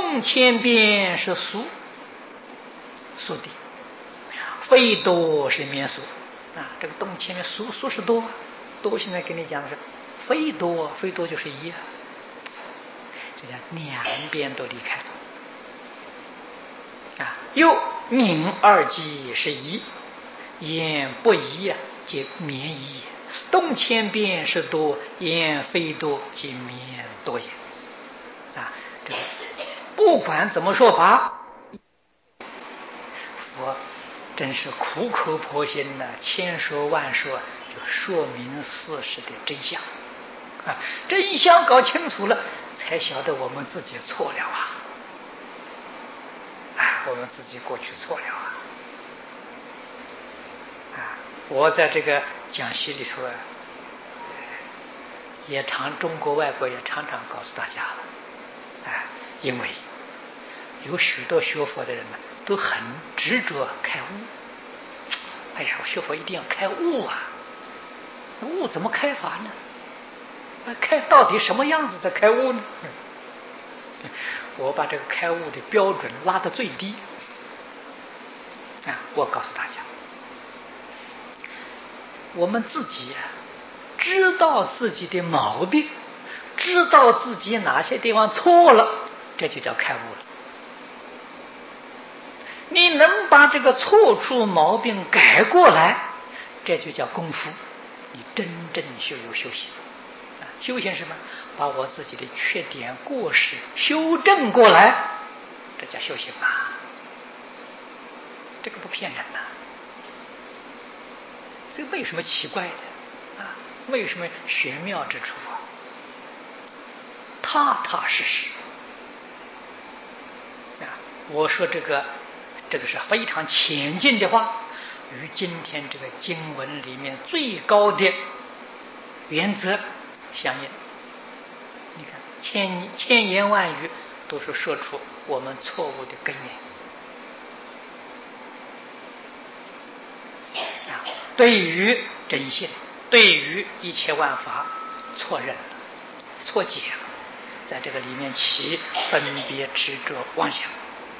动千变是俗的，非多是免俗啊。这个动千变俗是多，现在跟你讲的是非多就是一啊，这叫两边都离开啊。又名二即是一，言不一啊，即免一。动千变是多，言非多即免多也啊。这个不管怎么说法，佛真是苦口婆心的，千说万说，就说明事实的真相啊。真相搞清楚了，才晓得我们自己错了啊！我们自己过去错了啊！我在这个讲习里头也中国外国也常常告诉大家了因为有许多学佛的人呢，都很执着开悟。哎呀，我学佛一定要开悟啊！悟怎么开法呢？开到底什么样子才开悟呢？我把这个开悟的标准拉得最低我告诉大家，我们自己知道自己的毛病，知道自己哪些地方错了，这就叫开悟了。你能把这个错处毛病改过来，这就叫功夫，你真正修行修行什么？把我自己的缺点过失修正过来，这叫修行这个不骗人这为什么奇怪的为什么玄妙之处踏踏实实我说这个是非常浅近的话，与今天这个经文里面最高的原则相应。你看千言万语都是说出我们错误的根源对于真性，对于一切万法错认了，错解了，在这个里面起分别执着妄想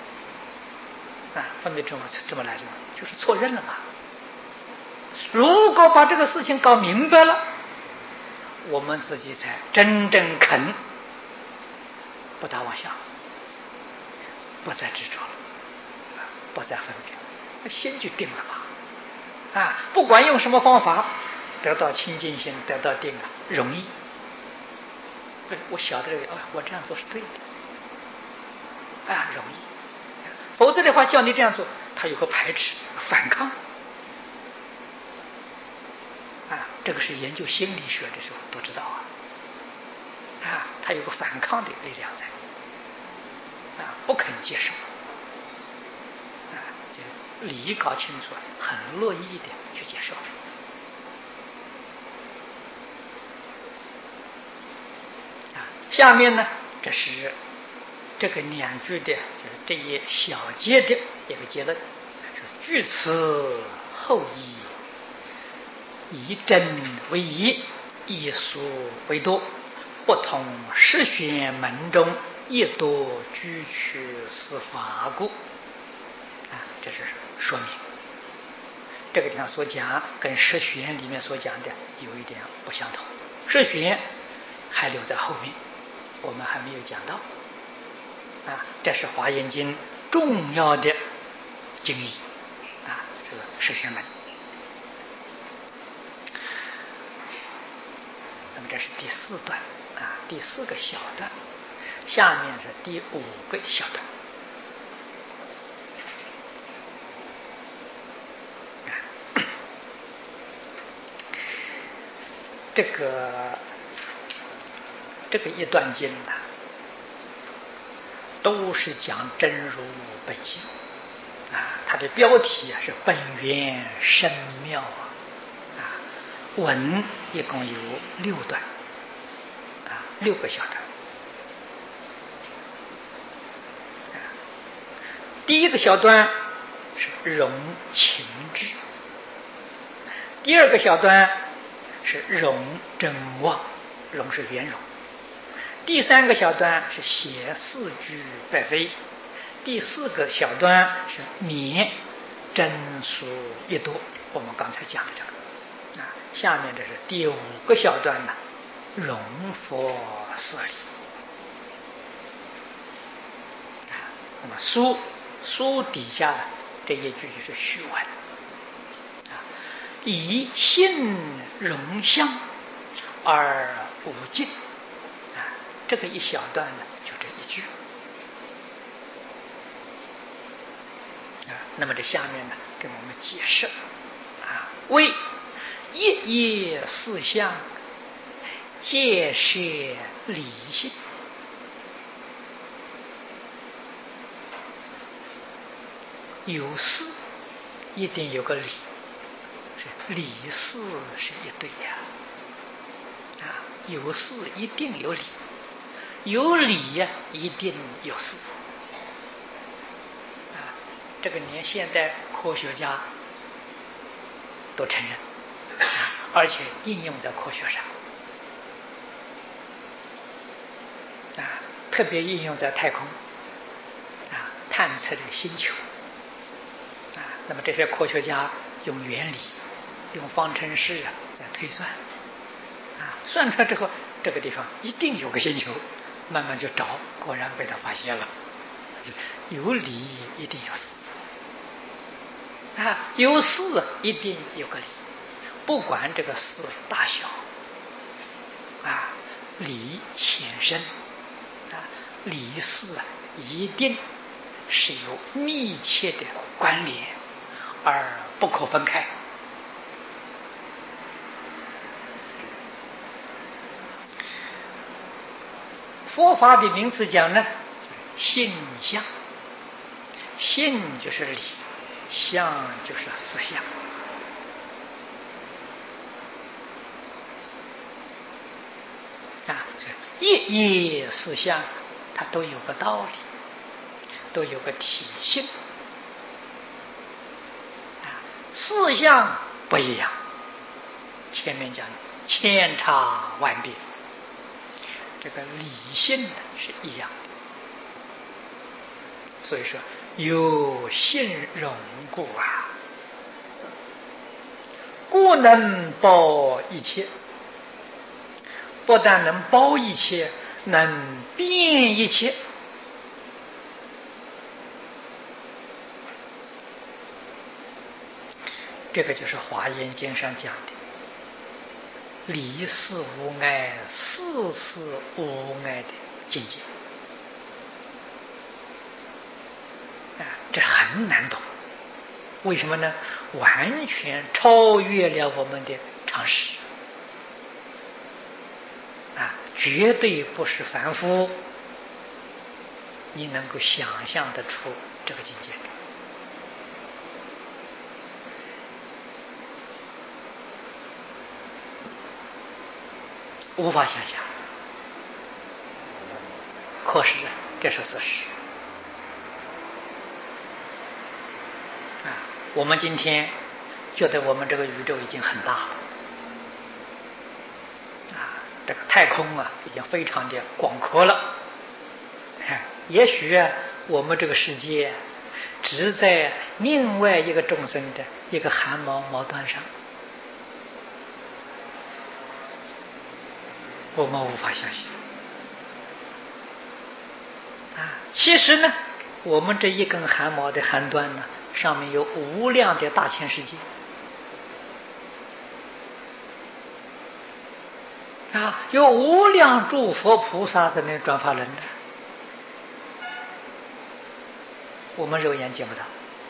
分别这么来就是错认了嘛。如果把这个事情搞明白了，我们自己才真正肯不打妄想，不再执着了，不再分别，心就定了嘛。不管用什么方法，得到清净心，得到定容易。我晓得我这样做是对的容易。否则的话，叫你这样做，他有个排斥、反抗这个是研究心理学的时候都知道他有个反抗的力量在不肯接受理搞清楚，很乐意的去接受下面呢，这是这个两句的，就是这一小节的一个结论，是据此后义，以真为一，以俗为多，不同实玄门中，亦多居取司法故这是说明这个地方所讲跟实玄里面所讲的有一点不相同。实玄还留在后面，我们还没有讲到这是华严经重要的经义这个实玄门。那么这是第4段第4个小段，下面是第5个小段这个一段经都是讲真如本性它的标题是本源深妙文一共有6段6个小段。第一个小段是融情智，第2个小段是融真妄，融是圆融， 第3个小段是写4句白飞，第4个小段是免真俗一多。我们刚才讲的这个下面这是第5个小段呢，容佛事理。那么书底下这一句就是序文以性容相而无尽这个一小段呢，就这一句那么这下面呢，给我们解释为一业四相，皆是理性。有事一定有个理，理事是一对呀有事一定有理，有理呀一定有事这个连现代科学家都承认而且应用在科学上特别应用在太空探测的星球那么这些科学家用原理用方程式在推算算出来之后这个地方一定有个星球，慢慢就找，果然被他发现了。有理一定有事有事一定有个理，不管这个事大小理浅深理事一定是有密切的关联而不可分开。佛法的名词讲呢，性相，性就是理，相就是思想一业四相它都有个道理，都有个体性四相不一样，前面讲千差万别，这个理性是一样的，所以说有性容故故能包一切，不但能包一切，能变一切。这个就是《华严经》上讲的理事无碍，事事无碍的境界这很难懂。为什么呢？完全超越了我们的常识绝对不是凡夫你能够想象得出这个境界的。无法想象，可是这是事实我们今天觉得我们这个宇宙已经很大了这个太空已经非常的广阔了也许我们这个世界只在另外一个众生的一个汗毛毛端上，我们无法相信其实呢，我们这一根汗毛的汗端呢，上面有无量的大千世界有无量诸佛菩萨在那转法轮的，我们肉眼见不到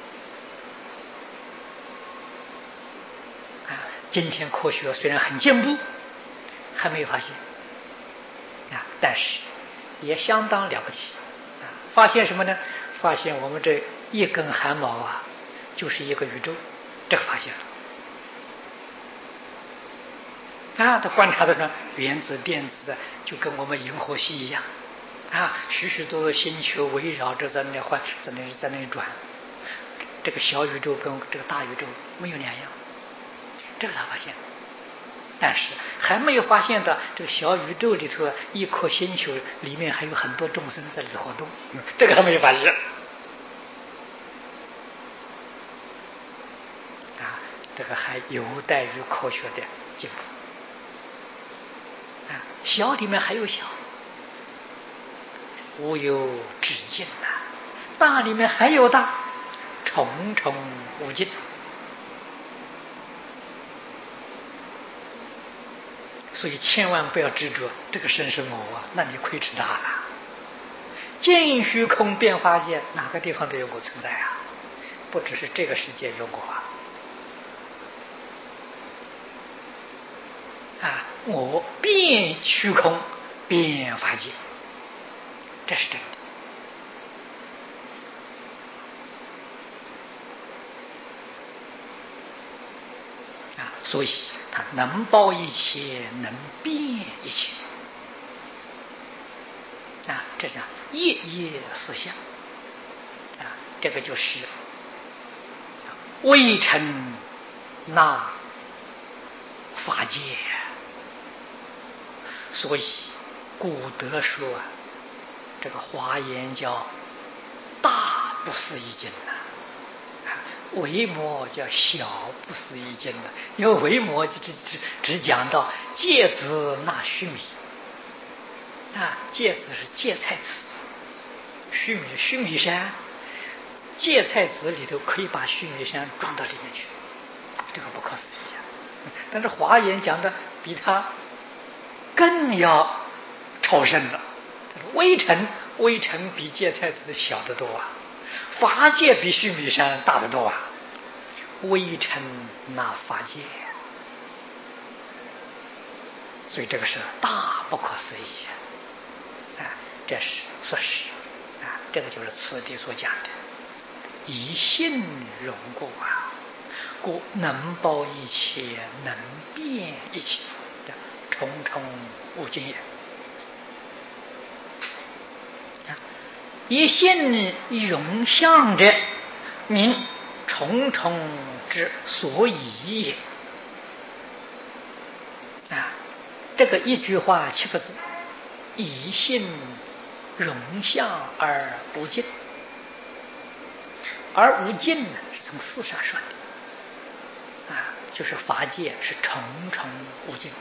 今天科学虽然很进步，还没有发现但是也相当了不起发现什么呢？发现我们这一根汗毛就是一个宇宙，这个发现了他观察的呢，原子电子就跟我们银河系一样许许多多星球围绕着在那换，在那转，这个小宇宙跟这个大宇宙没有两样，这个他发现但是还没有发现到这个小宇宙里头一颗星球里面还有很多众生在里头活动，这个还没有发现。这个还有待于科学的进步。小里面还有小，无有止境的；大里面还有大，重重无尽。所以千万不要执着这个身是我啊，那你亏吃大了。尽虚空遍法界，哪个地方都有我存在啊，不只是这个世界有我啊。我遍虚空遍法界，这是真的。所以他能包一切，能遍一切。这叫夜夜思想。这个就是微尘那法界。所以古德说这个华严叫大不思议经维摩叫小不思议经因为维摩只讲到芥子纳须弥芥子是芥菜籽，须弥须弥山，芥菜籽里头可以把须弥山装到里面去，这个不可思议但是华严讲的比他更要超深了。微尘比芥菜籽小得多法界比须弥山大得多微尘那法界，所以这个是大不可思议这是事实这个就是此地所讲的以性容故故能包一切，能遍一切，重重无尽也。一性一容相者，名重重之所以也。这个一句话7个字，以性容相而无尽，而无尽呢是从事上说的就是法界是重重无尽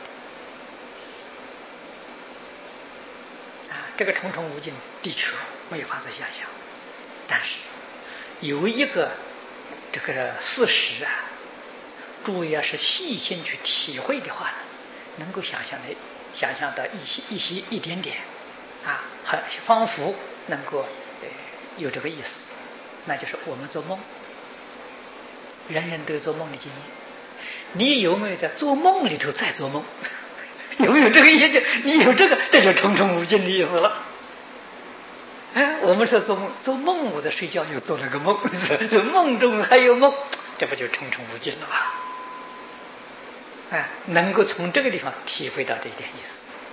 的这个重重无尽的确没有法子想象，但是有一个这个事实诸位要是细心去体会的话呢，能够想象到一点点很仿佛能够有这个意思。那就是我们做梦，人人都有做梦的经验，你有没有在做梦里头再做梦？有没有这个意思？你有这个，这就重重无尽的意思了。我们说做梦我在睡觉又做了个梦，这梦中还有梦，这不就重重无尽了吗？能够从这个地方体会到这一点意思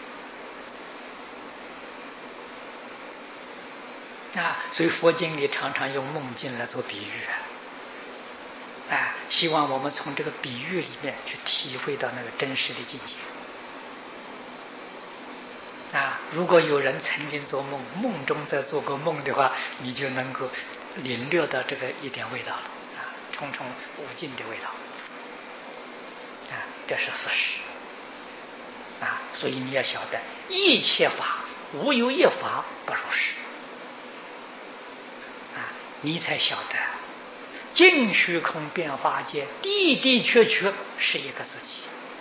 所以佛经里常常用梦境来做比喻希望我们从这个比喻里面去体会到那个真实的境界如果有人曾经做梦，梦中在做过梦的话，你就能够领略到这个一点味道了重重无尽的味道这是事实所以你要晓得，一切法无有一法不如是你才晓得尽虚空遍法界的的确确是一个自己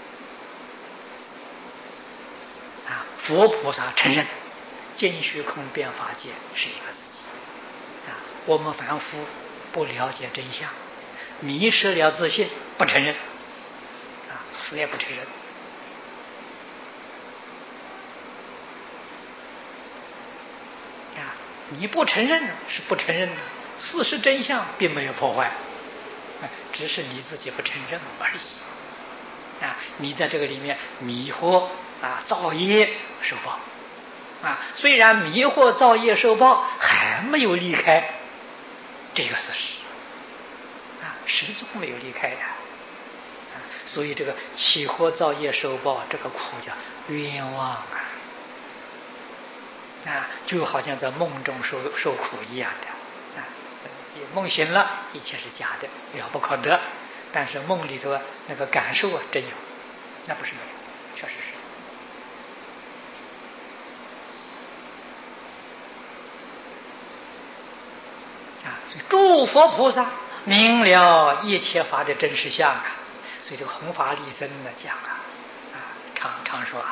佛菩萨承认尽虚空遍法界是一个自己我们凡夫不了解真相，迷失了自信，不承认死也不承认你不承认是不承认的，事实真相并没有破坏只是你自己不承认而已你在这个里面迷惑造业受报虽然迷惑造业受报还没有离开这个事实始终没有离开所以这个起惑造业受报，这个苦叫冤枉就好像在梦中受苦一样的梦醒了，一切是假的，了不可得。但是梦里头那个感受真有，那不是没有，确实是。所以诸佛菩萨明了一切法的真实相所以这个弘法利生呢讲常说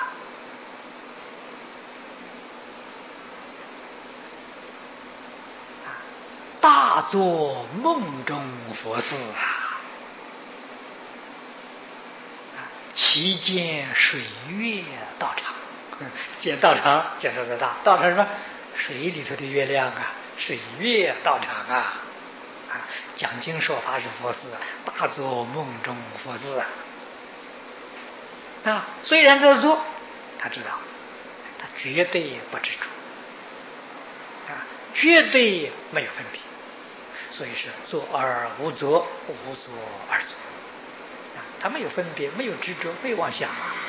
大作梦中佛事其见水月道场。见道场见到这大道场什么？水里头的月亮水月道场讲经说法是佛事大作梦中佛事虽然这做，他知道他绝对不执着绝对没有分别，所以是作而无作，无作而作他没有分别，没有执着，没有妄想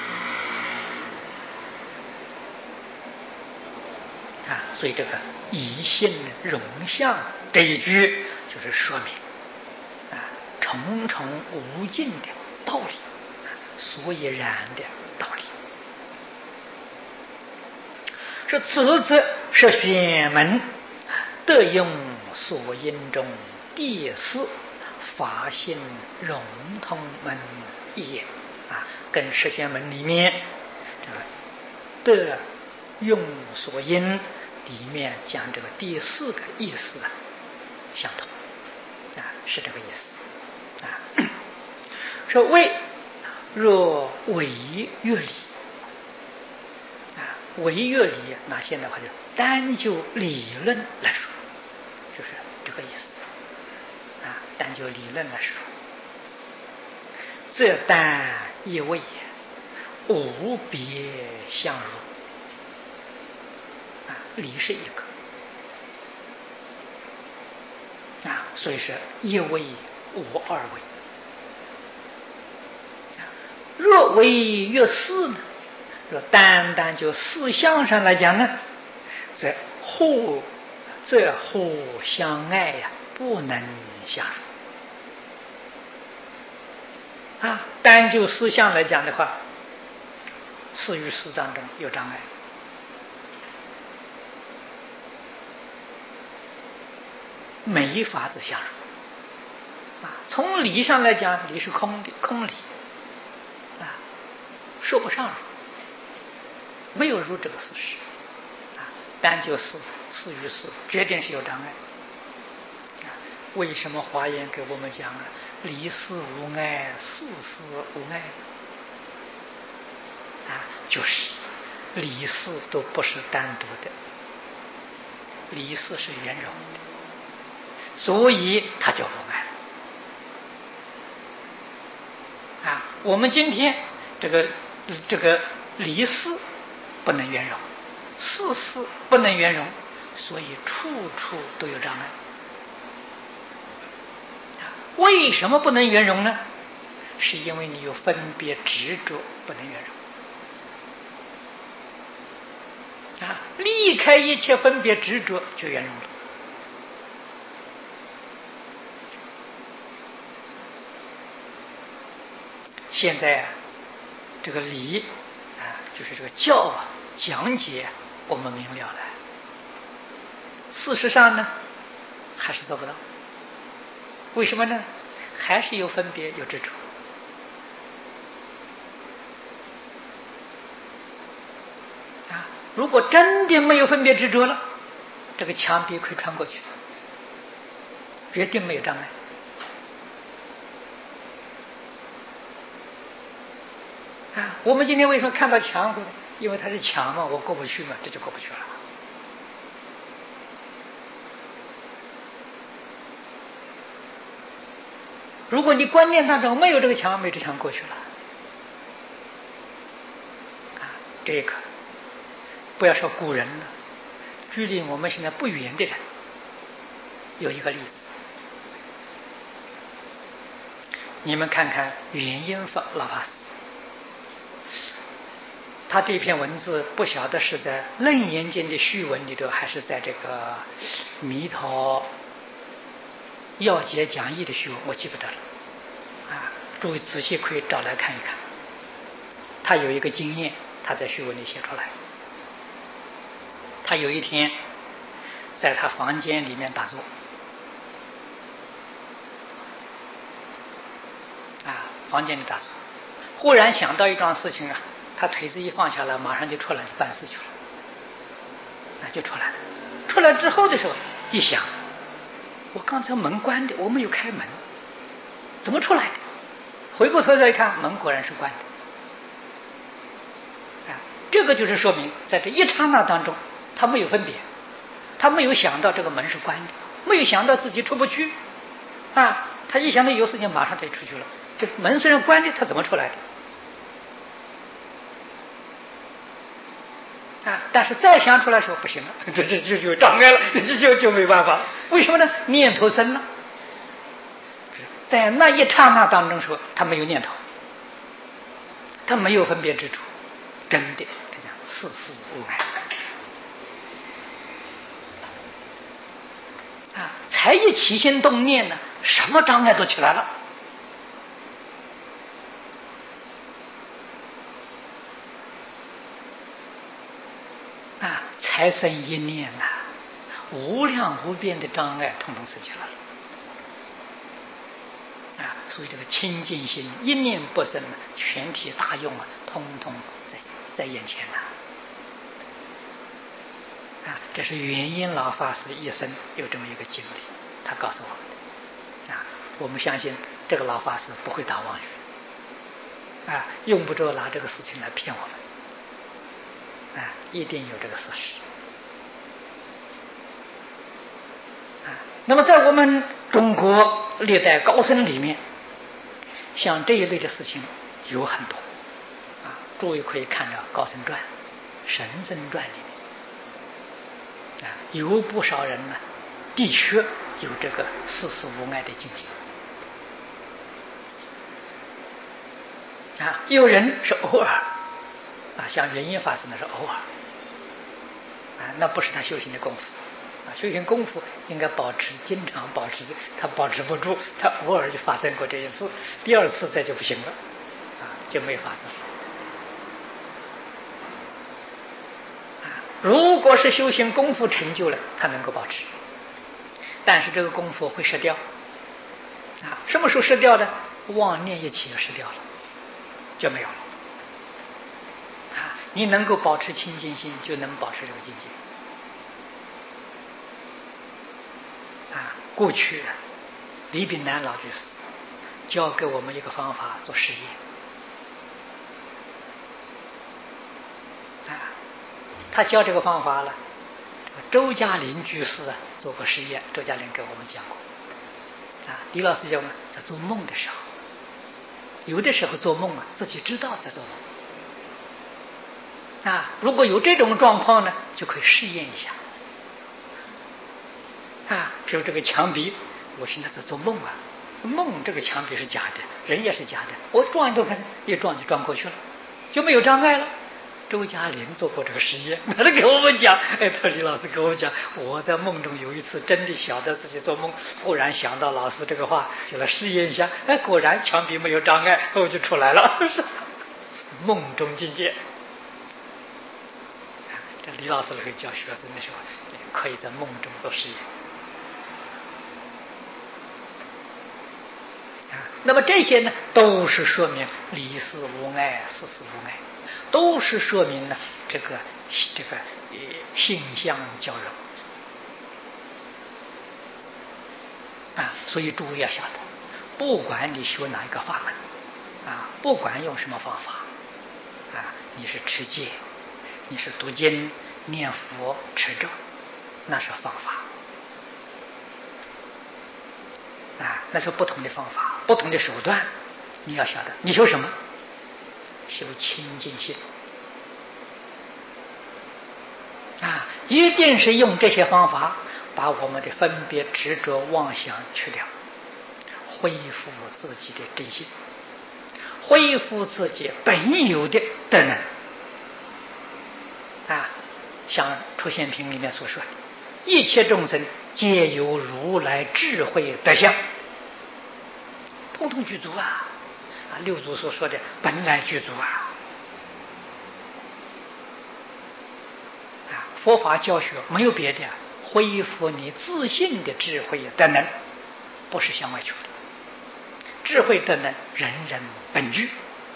所以这个以性容相这一句就是说明重重无尽的道理，所以然的道理。说此则是玄门得用所因中第四法性融通门也跟十玄门里面得用所因里面讲这个第四个意思相同是这个意思说为若为乐理为乐理那现在话就单就理论来说，就是这个意思单就理论来说，这单一位无别相如理是一个所以是一位无二位若为乐事呢，若单单就思想上来讲呢，则互相爱不能相入单就思想来讲的话，事与事当中有障碍没法子相入从理上来讲，理是空的，空理说不上入，没有入这个事实单就事与事决定是有障碍为什么华严给我们讲理事无碍，事无碍就是理事都不是单独的，理事是圆融的，所以它叫无碍我们今天这个理事不能圆融，事不能圆融，所以处处都有障碍为什么不能圆融呢？是因为你有分别执着，不能圆融离开一切分别执着就圆融了现在这个理就是这个教讲解我们明了了，事实上呢还是做不到，为什么呢？还是有分别有执着如果真的没有分别执着了，这个墙壁可以穿过去，决定没有障碍我们今天为什么看到墙？因为它是墙嘛，我过不去嘛，这就过不去了如果你观念当中没有这个墙，没这墙过去了这个不要说古人了，距离我们现在不远的人有一个例子， 你们看看元音法老法师，他这篇文字不晓得是在《楞严经》的序文里头，还是在这个弥陀要解讲义的序文，我记不得了。诸位仔细可以找来看一看。他有一个经验，他在序文里写出来。他有一天在他房间里面打坐，房间里打坐，忽然想到一桩事情他腿子一放下来，马上就出来去办事去了，就出来了。出来之后的时候，一想，我刚才门关的，我没有开门，怎么出来的？回过头再一看，门果然是关的。这个就是说明，在这一刹那当中，他没有分别，他没有想到这个门是关的，没有想到自己出不去，他一想到有事情，马上就出去了。这门虽然关的，他怎么出来的？但是再想出来的时候不行了，这就障碍了，就没办法。为什么呢？念头生了，在那一刹那当中说，他没有念头，他没有分别之处，真的，他讲世事无碍才一起心动念呢，什么障碍都起来了。才生一念无量无边的障碍统统生起来了。所以这个清净心一念不生，全体大用通通在眼前这是元音老法师一生有这么一个经历，他告诉我们的我们相信这个老法师不会打妄语用不着拿这个事情来骗我们一定有这个事实那么在我们中国历代高僧里面，像这一类的事情有很多诸位可以看到《高僧传》《神僧传》里面有不少人的确有这个世事无碍的境界有人是偶尔像元音法师那是偶尔那不是他修行的功夫修行功夫应该保持，经常保持，他保持不住，他偶尔就发生过这一次，第二次再就不行了就没法子如果是修行功夫成就了，他能够保持，但是这个功夫会失掉什么时候失掉呢？妄念一起就失掉了，就没有了你能够保持清净心，就能保持这个境界过去李炳南老居士教给我们一个方法做实验他教这个方法了，周嘉林居士做过实验，周嘉林给我们讲过李老师讲在做梦的时候，有的时候做梦自己知道在做梦如果有这种状况呢，就可以试验一下比如这个墙壁，我现在在做梦梦这个墙壁是假的，人也是假的，我撞一动看，一撞就撞过去了，就没有障碍了。周嘉林做过这个实验，他给我们讲，他李老师给我们讲，我在梦中有一次真的晓得自己做梦，忽然想到老师这个话，就来试验一下，果然墙壁没有障碍，我就出来了，梦中境界。这李老师会教学生的时候，可以在梦中做实验那么这些呢，都是说明理事无碍，事事无碍，都是说明呢这个性相交融所以诸位要晓得，不管你学哪一个法门不管用什么方法你是持戒，你是读经、念佛、持咒，那是方法那是不同的方法，不同的手段。你要晓得，你修什么？修清净心一定是用这些方法把我们的分别、执着、妄想去掉， 恢复自己的真心，恢复自己本有的德能。像《出现品》里面所说的，一切众生皆有如来智慧德相，通通具足啊！六祖所说的本来具足啊！佛法教学没有别的，恢复你自信的智慧德能，不是向外求的。智慧德能，人人本具。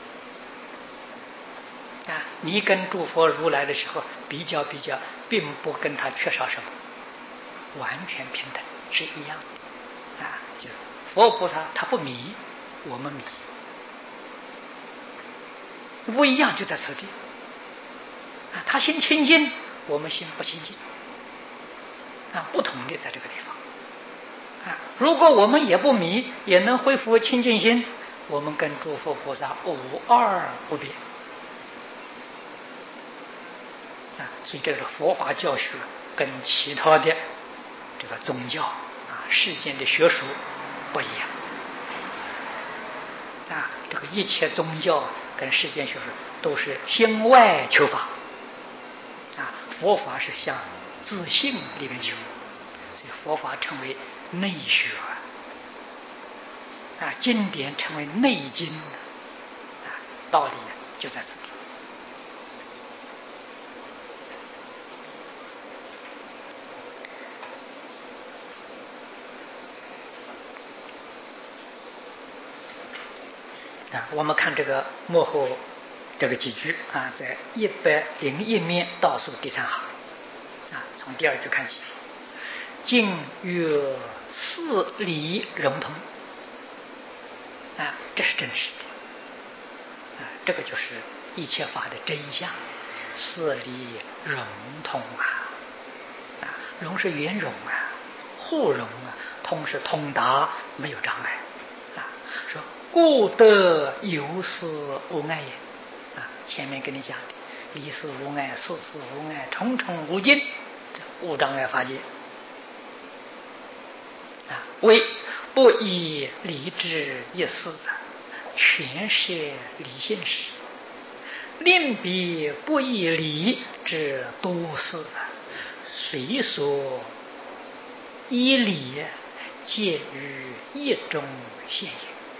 你跟诸佛如来的时候比较，并不跟他缺少什么，完全平等，是一样的。就是佛菩萨他不迷，我们迷，不一样就在此地。他心清净，我们心不清净，不同的在这个地方。如果我们也不迷，也能恢复清净心，我们跟诸佛菩萨无二无别。所以这个佛法教学跟其他的这个宗教世间的学术不一样。这个一切宗教跟世间学术都是向外求法，佛法是向自性里面求，所以佛法称为内学，经典称为内经，道理就在此地。我们看这个幕后这个几句在101面倒数第3行从第2句看起，境与四理融通这是真实的这个就是一切法的真相，四理融通融是圆融互融通是通达，没有障碍说故得有思无碍也前面跟你讲的离思无碍，事事无碍，重重无尽，无障碍法界为不以理智一事全摄理现实，另彼不以理之多事随所依理皆于一中现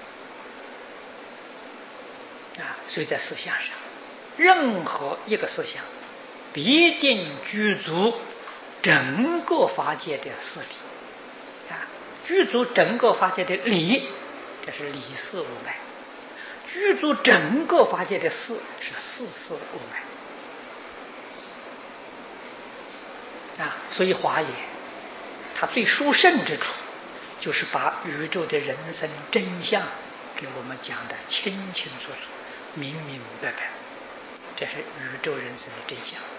也所以在思想上，任何一个思想必定具足整个法界的四理具足整个法界的理，这是理事无碍；具足整个法界的事，是事事无碍所以华严它最殊胜之处，就是把宇宙的人生真相给我们讲得清清楚楚、明明白白，这是宇宙人生的真相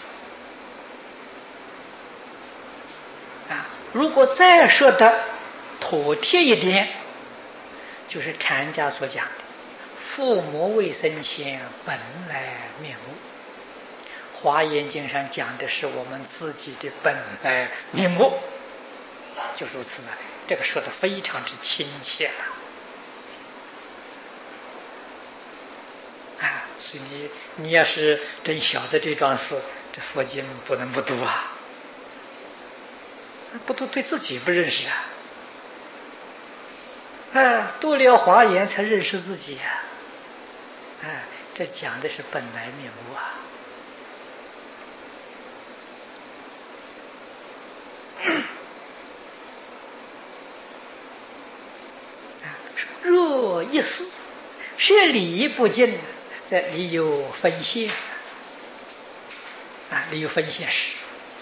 如果再说的妥帖一点，就是禅家所讲的父母未生前本来面目。华严经上讲的是我们自己的本来面目，就如此这个说的非常之亲切所以你要是真晓得这桩事，这佛经不能不读不读对自己不认识读了华严才认识自己这讲的是本来面目若一事是理不尽，在理有分现理有分现时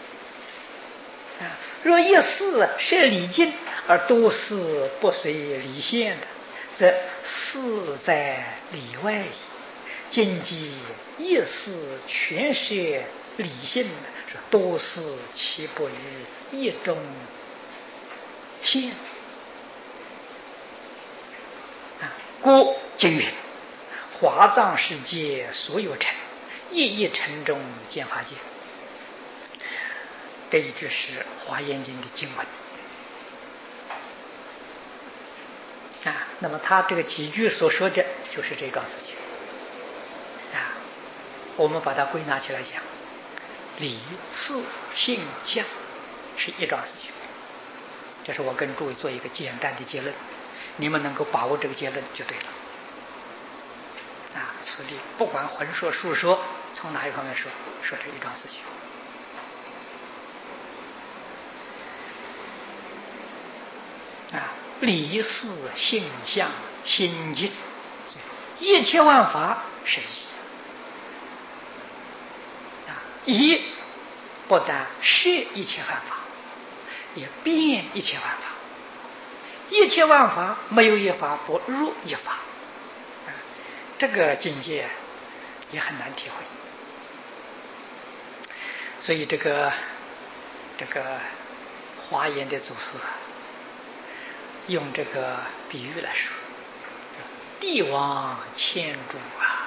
若一事是理尽而多事不随理现的，则事在理外矣。今即一事全摄理性，说多事岂不于一中现故经云：华藏世界所有尘，一一尘中见法界。这一句是华严经的经文那么他这个几句所说的就是这桩事情啊。我们把它归纳起来讲，理、事、性、相是一桩事情。这是我跟诸位做一个简单的结论，你们能够把握这个结论就对了。啊，此地不管混说、述说，从哪一方面说，说这一桩事情。啊，理、事、性、相、心境，一切万法是一。啊，一不但摄一切万法，也遍一切万法。一切万法没有一法不入一法。这个境界也很难体会，所以这个华严的祖师用这个比喻来说，帝王千株啊，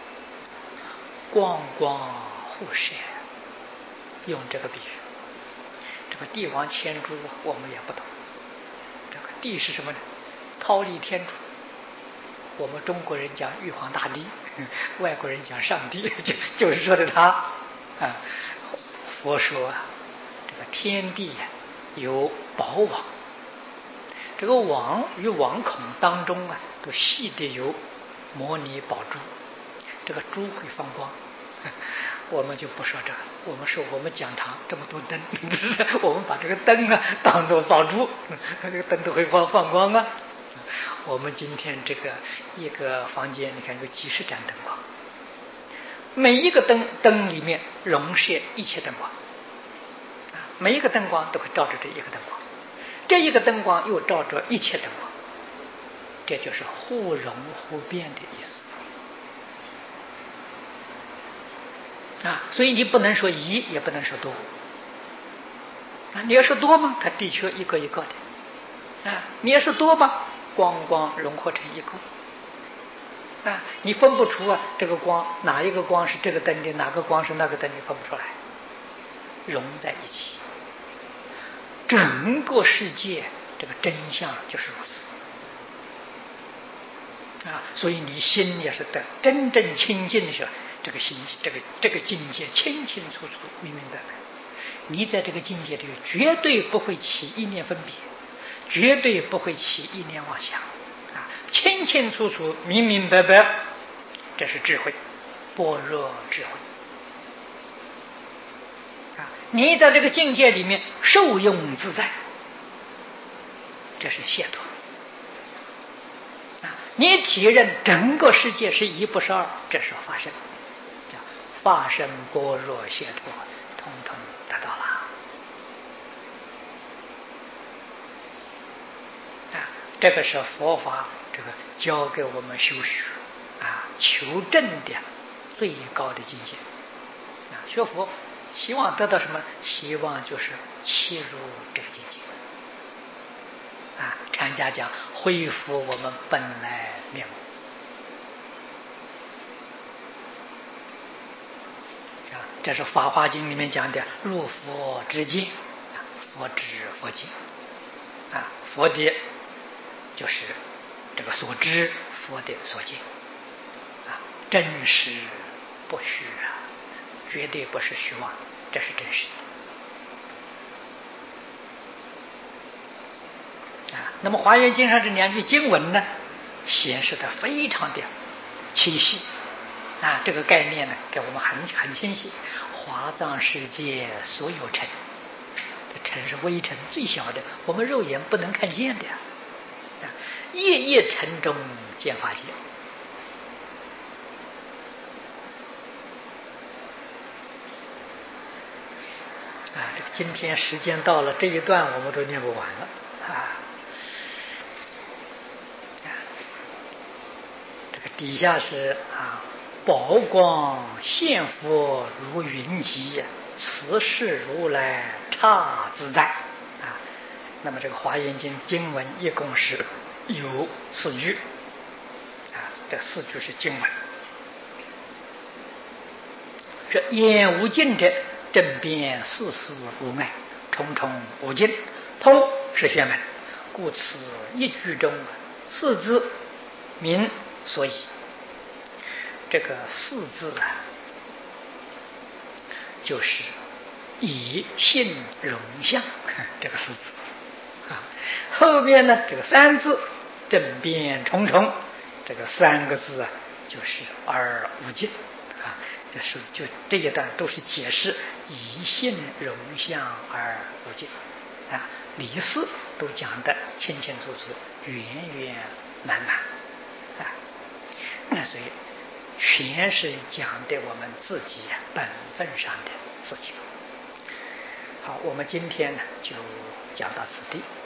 光光互射，用这个比喻。这个帝王千株我们也不懂，这个帝是什么呢？忉利天主。我们中国人讲玉皇大帝，外国人讲上帝，就是说的他啊。佛说这个天地有宝网，这个网与网孔当中都系的有摩尼宝珠，这个珠会放光。我们就不说这个，我们说我们讲堂这么多灯，我们把这个灯当作宝珠，这个灯都会放光啊。我们今天这个一个房间，你看有几十盏灯光，每一个灯里面容摄一切灯光，每一个灯光都会照着这一个灯光，这一个灯光又照着一切灯光，这就是互融互变的意思啊。所以你不能说一，也不能说多啊。你要说多吗？它的确一个一个的啊。你要说多吗？光光融合成一个啊，你分不出这个光哪一个光是这个灯的，哪个光是那个灯的，分不出来，融在一起。整个世界这个真相就是如此啊。所以你心也是的真正清净的时候，这个心这个境界清清楚楚、明明白白。你在这个境界里绝对不会起一念分别，绝对不会起一念妄想啊，清清楚楚、明明白白，这是智慧，般若智慧啊！你在这个境界里面受用自在，这是解脱啊！你体认整个世界是一不是二，这是发生，叫发生般若解脱，统统得到了。这个是佛法这个教给我们修学啊，求证的最高的境界啊。学佛希望得到什么？希望就是切入这个境界啊。禅家讲恢复我们本来面目啊。这是《法华经》里面讲的入佛之境啊，佛知佛境啊，佛的就是这个所知，佛的所见啊，真实不虚啊，绝对不是虚妄，这是真实的啊。那么《华严经》上这两句经文呢，显示的非常的清晰啊，这个概念呢，给我们很清晰。华藏世界所有尘，这尘是微尘最小的，我们肉眼不能看见的。夜夜尘中见法界啊！这个今天时间到了，这一段我们都念不完了啊！这个底下是啊，宝光现佛如云集，此是如来刹自在啊！那么这个华严经经文一共是有4句啊，这4句是经文。这眼无尽者，正遍世事无碍，重重无尽，通是玄门。故此一句中四字名所以。这个四字啊，就是以性容相，这个四字啊。后面呢，这个三字正变重重，这个三个字啊，就是而无尽啊。就这一段都是解释以性容相而无尽啊，理事都讲得清清楚楚、圆圆满满啊。所以全是讲的我们自己本分上的事情。好，我们今天呢就讲到此地。